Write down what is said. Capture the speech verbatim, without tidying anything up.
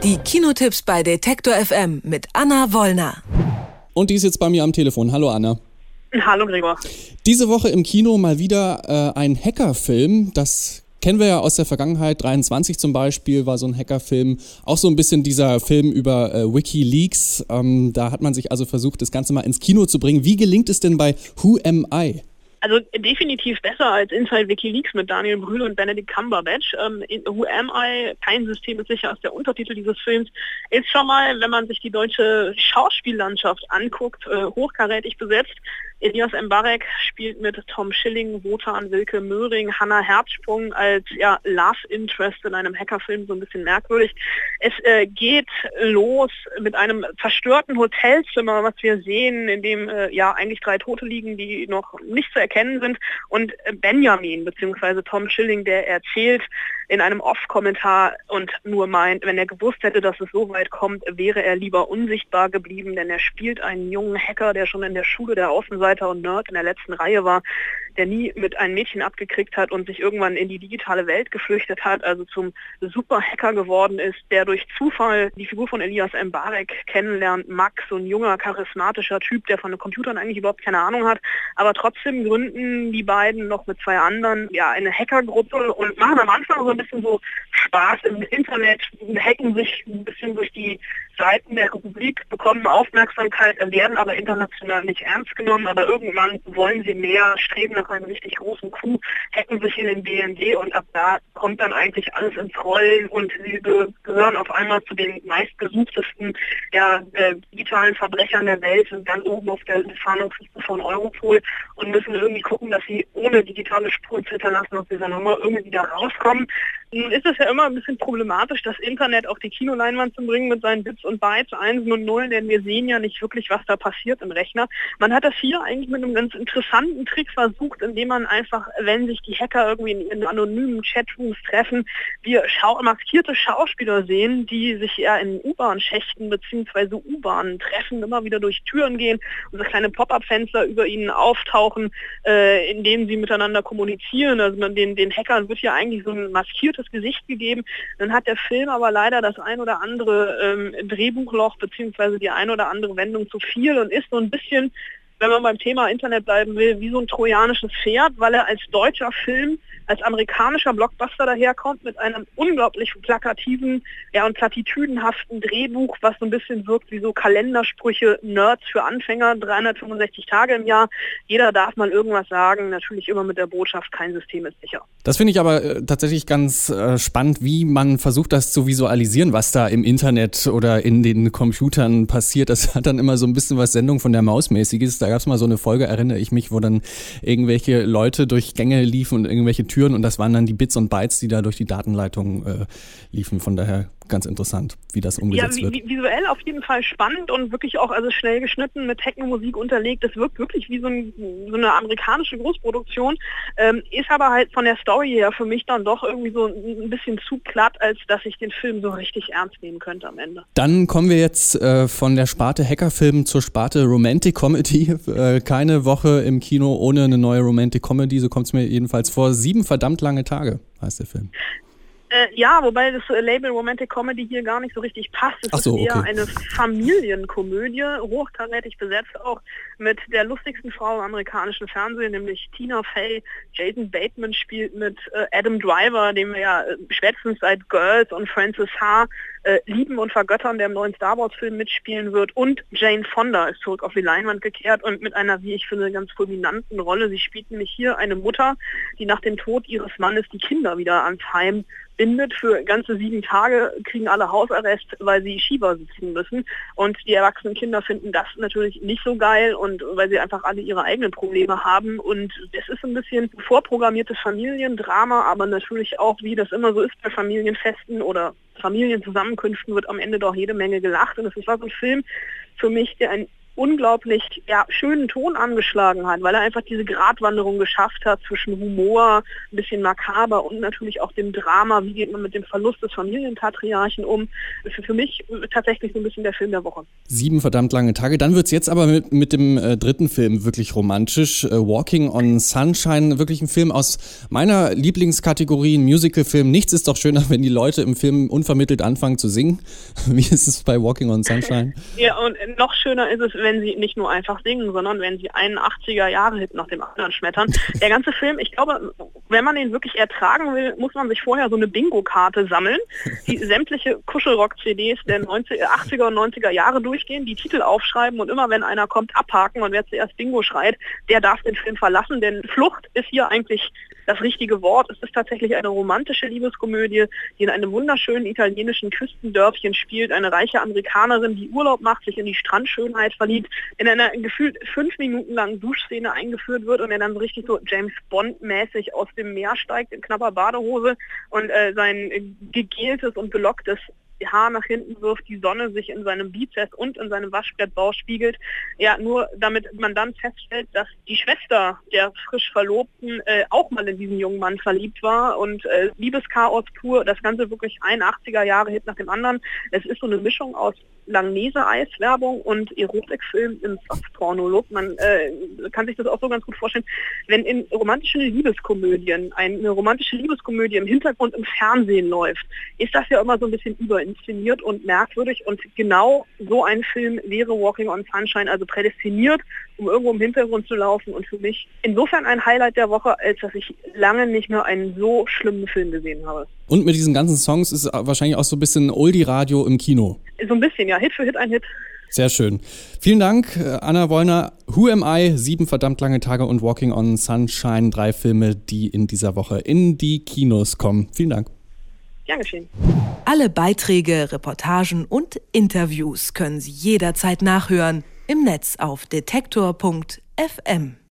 Die Kinotipps bei Detektor F M mit Anna Wollner. Und die ist jetzt bei mir am Telefon. Hallo Anna. Hallo Gregor. Diese Woche im Kino mal wieder äh, ein Hackerfilm. Das kennen wir ja aus der Vergangenheit. dreiundzwanzig zum Beispiel war so ein Hackerfilm. Auch so ein bisschen dieser Film über äh, WikiLeaks. Ähm, da hat man sich also versucht, das Ganze mal ins Kino zu bringen. Wie gelingt es denn bei Who Am I? Also definitiv besser als Inside WikiLeaks mit Daniel Brühl und Benedict Cumberbatch. Ähm, Who Am I? Kein System ist sicher, ist der Untertitel dieses Films. Ist schon mal, wenn man sich die deutsche Schauspiellandschaft anguckt, äh, hochkarätig besetzt. Elias Mbarek spielt mit Tom Schilling, Wotan Wilke Möhring, Hannah Herzsprung als ja, Love Interest in einem Hackerfilm, so ein bisschen merkwürdig. Es äh, geht los mit einem zerstörten Hotelzimmer, was wir sehen, in dem äh, ja eigentlich drei Tote liegen, die noch nicht zu erkennen sind. Und äh, Benjamin, beziehungsweise Tom Schilling, der erzählt in einem Off-Kommentar und nur meint, wenn er gewusst hätte, dass es so weit kommt, wäre er lieber unsichtbar geblieben, denn er spielt einen jungen Hacker, der schon in der Schule der Außenseiter und Nerd in der letzten Reihe war, der nie mit einem Mädchen abgekriegt hat und sich irgendwann in die digitale Welt geflüchtet hat, also zum Super-Hacker geworden ist, der durch Zufall die Figur von Elias Mbarek kennenlernt. Max, so ein junger, charismatischer Typ, der von den Computern eigentlich überhaupt keine Ahnung hat, aber trotzdem gründen die beiden noch mit zwei anderen ja eine Hackergruppe und machen am Anfang so ein bisschen so Spaß im Internet, hacken sich ein bisschen durch die Seiten der Republik, bekommen Aufmerksamkeit, werden aber international nicht ernst genommen, aber irgendwann wollen sie mehr, streben nach einem richtig großen Coup, hacken sich in den B N D und ab da kommt dann eigentlich alles ins Rollen und sie gehören auf einmal zu den meistgesuchtesten ja, äh, digitalen Verbrechern der Welt, sind ganz oben auf der Fahndungsliste von Europol und müssen irgendwie gucken, dass sie ohne digitale Spuren zu hinterlassen aus dieser Nummer irgendwie wieder rauskommen. Nun ist es ja immer ein bisschen problematisch, das Internet auf die Kinoleinwand zu bringen mit seinen Bits und Bytes, Einsen und Nullen, denn wir sehen ja nicht wirklich, was da passiert im Rechner. Man hat das hier eigentlich mit einem ganz interessanten Trick versucht, indem man einfach, wenn sich die Hacker irgendwie in, in anonymen Chatrooms treffen, wir schau maskierte Schauspieler sehen, die sich eher in U-Bahn-Schächten bzw. U-Bahnen treffen, immer wieder durch Türen gehen und so kleine Pop-up-Fenster über ihnen auftauchen, äh, in denen sie miteinander kommunizieren. Also man, den, den Hackern wird ja eigentlich so ein maskiertes Gesicht gegeben. Dann hat der Film aber leider das ein oder andere ähm, Drehbuchloch beziehungsweise die ein oder andere Wendung zu viel und ist so ein bisschen, wenn man beim Thema Internet bleiben will, wie so ein trojanisches Pferd, weil er als deutscher Film, als amerikanischer Blockbuster daherkommt mit einem unglaublich plakativen ja, und platitüdenhaften Drehbuch, was so ein bisschen wirkt wie so Kalendersprüche, Nerds für Anfänger, dreihundertfünfundsechzig Tage im Jahr. Jeder darf mal irgendwas sagen, natürlich immer mit der Botschaft, kein System ist sicher. Das finde ich aber äh, tatsächlich ganz äh, spannend, wie man versucht, das zu visualisieren, was da im Internet oder in den Computern passiert. Das hat dann immer so ein bisschen was Sendung von der Maus mäßiges. Da gab es mal so eine Folge, erinnere ich mich, wo dann irgendwelche Leute durch Gänge liefen und irgendwelche Türen und das waren dann die Bits und Bytes, die da durch die Datenleitung äh, liefen. Von daher ganz interessant, wie das umgesetzt ja, wird. Ja, visuell auf jeden Fall spannend und wirklich auch also schnell geschnitten mit Techno-Musik unterlegt. Das wirkt wirklich wie so, ein, so eine amerikanische Großproduktion, ähm, ist aber halt von der Story her für mich dann doch irgendwie so ein bisschen zu platt, als dass ich den Film so richtig ernst nehmen könnte am Ende. Dann kommen wir jetzt äh, von der Sparte Hackerfilm zur Sparte Romantic Comedy. Äh, keine Woche im Kino ohne eine neue Romantic Comedy, so kommt es mir jedenfalls vor. Sieben verdammt lange Tage heißt der Film. Äh, ja, wobei das äh, Label Romantic Comedy hier gar nicht so richtig passt. Es Ach so, ist eher okay. eine Familienkomödie, hochkarätig besetzt auch mit der lustigsten Frau im amerikanischen Fernsehen, nämlich Tina Fey. Jason Bateman spielt mit äh, Adam Driver, den wir ja äh, spätestens seit Girls und Frances Ha äh, lieben und vergöttern, der im neuen Star Wars Film mitspielen wird. Und Jane Fonda ist zurück auf die Leinwand gekehrt und mit einer, wie ich finde, ganz fulminanten Rolle. Sie spielt nämlich hier eine Mutter, die nach dem Tod ihres Mannes die Kinder wieder ans Heim bindet. Für ganze sieben Tage kriegen alle Hausarrest, weil sie Shiva sitzen müssen. Und die erwachsenen Kinder finden das natürlich nicht so geil und weil sie einfach alle ihre eigenen Probleme haben. Und es ist ein bisschen vorprogrammiertes Familiendrama, aber natürlich auch, wie das immer so ist bei Familienfesten oder Familienzusammenkünften, wird am Ende doch jede Menge gelacht. Und es war so ein Film für mich, der ein unglaublich ja, schönen Ton angeschlagen hat, weil er einfach diese Gratwanderung geschafft hat zwischen Humor, ein bisschen makaber und natürlich auch dem Drama, wie geht man mit dem Verlust des Familienpatriarchen um. Für, für mich tatsächlich so ein bisschen der Film der Woche. Sieben verdammt lange Tage. Dann wird's jetzt aber mit, mit dem äh, dritten Film wirklich romantisch. Äh, Walking on Sunshine, wirklich ein Film aus meiner Lieblingskategorie, ein Musicalfilm. Nichts ist doch schöner, wenn die Leute im Film unvermittelt anfangen zu singen. Wie ist es bei Walking on Sunshine? Ja, und noch schöner ist es, wenn sie nicht nur einfach singen, sondern wenn sie einen achtziger-Jahre-Hit nach dem anderen schmettern. Der ganze Film, ich glaube, wenn man den wirklich ertragen will, muss man sich vorher so eine Bingo-Karte sammeln, die sämtliche Kuschelrock-C Ds der neunziger, achtziger und neunziger Jahre durchgehen, die Titel aufschreiben und immer wenn einer kommt, abhaken und wer zuerst Bingo schreit, der darf den Film verlassen, denn Flucht ist hier eigentlich das richtige Wort. Es ist tatsächlich eine romantische Liebeskomödie, die in einem wunderschönen italienischen Küstendörfchen spielt. Eine reiche Amerikanerin, die Urlaub macht, sich in die Strandschönheit verliebt, in einer gefühlt fünf Minuten langen Duschszene eingeführt wird und er dann so richtig so James Bond-mäßig aus dem Meer steigt in knapper Badehose und äh, sein äh, gegeltes und gelocktes Haar nach hinten wirft, die Sonne sich in seinem Bizeps und in seinem Waschbrettbauch spiegelt. Ja, nur damit man dann feststellt, dass die Schwester der frisch Verlobten äh, auch mal in diesen jungen Mann verliebt war und äh, Liebeschaos pur, das Ganze wirklich ein achtziger-Jahre-Hit nach dem anderen. Es ist so eine Mischung aus Langnese-Eis-Werbung und Erotikfilm im Softporno-Look. Man äh, kann sich das auch so ganz gut vorstellen. Wenn in romantischen Liebeskomödien eine romantische Liebeskomödie im Hintergrund im Fernsehen läuft, ist das ja immer so ein bisschen überinszeniert und merkwürdig und genau so ein Film wäre Walking on Sunshine, also prädestiniert, um irgendwo im Hintergrund zu laufen und für mich insofern ein Highlight der Woche, als dass ich lange nicht mehr einen so schlimmen Film gesehen habe. Und mit diesen ganzen Songs ist wahrscheinlich auch so ein bisschen Oldie-Radio im Kino. So ein bisschen, ja. Hit für Hit, ein Hit. Sehr schön. Vielen Dank, Anna Wollner. Who Am I? Sieben verdammt lange Tage und Walking on Sunshine. Drei Filme, die in dieser Woche in die Kinos kommen. Vielen Dank. Gern geschehen. Alle Beiträge, Reportagen und Interviews können Sie jederzeit nachhören im Netz auf detektor punkt f m.